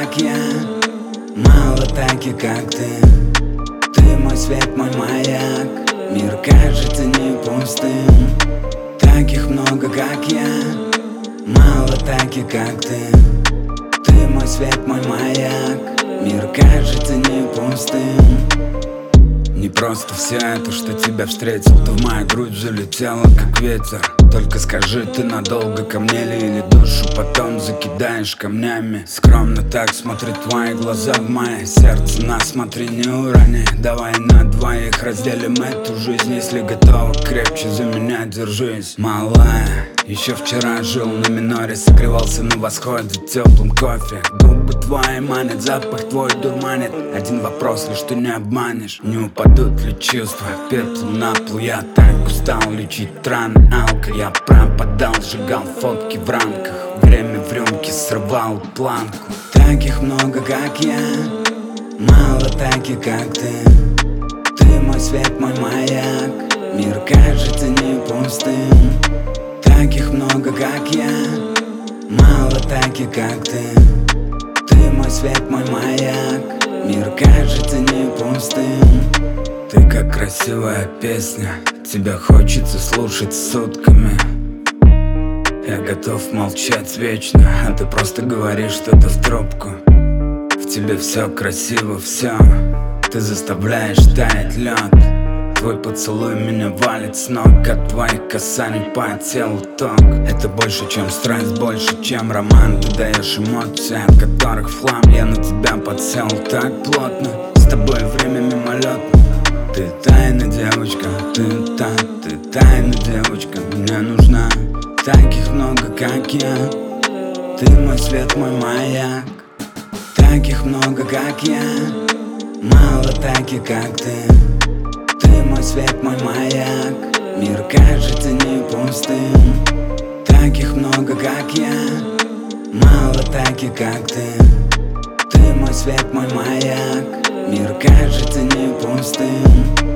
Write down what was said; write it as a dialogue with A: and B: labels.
A: как я, мало таких, как ты. Ты мой свет, мой маяк, мир кажется не пустым. Таких много, как я, мало таких, как ты. Ты мой свет, мой маяк, мир кажется не пустым. Не просто все это, что тебя встретил. Ты в мою грудь залетела, как ветер. Только скажи, ты надолго ко мне ли, или душу потом закидаешь камнями? Скромно так смотрят твои глаза в мое сердце. На, смотри, не урони. Давай на двоих разделим эту жизнь. Если готова, крепче за меня держись. Малая, еще вчера жил на миноре, согревался на восходе теплым кофе. Губы твои манят, запах твой дурманит. Один вопрос, лишь ты не обманешь. Не упадут ли чувства пеплом на пол? Я так устал лечить раны алко. Я пропадал, сжигал фотки в рамках. Время в рюмке срывал планку. Таких много, как я, мало таких, как ты. Ты мой свет, мой маяк, мир кажется не пустым. Таких много, как я, мало таких, как ты. Ты мой свет, мой маяк, мир кажется не пустым. Ты как красивая песня, тебя хочется слушать сутками. Я готов молчать вечно, а ты просто говоришь что-то в трубку. В тебе все красиво, все, ты заставляешь таять лед. Твой поцелуй меня валит с ног, от твоих касаний по телу ток. Это больше, чем страсть, больше, чем роман. Ты даешь эмоции, от которых в хлам. Я на тебя подсел так плотно, с тобой время мимолетно. Ты тайна девочка, ты тайна девочка, мне нужна. Таких много, как я, ты мой свет, мой маяк. Таких много, как я, мало таких, как ты. Ты мой свет, мой маяк, мир кажется не пустым. Таких много, как я, мало таких, как ты. Ты мой свет, мой маяк, мир кажется не пустым.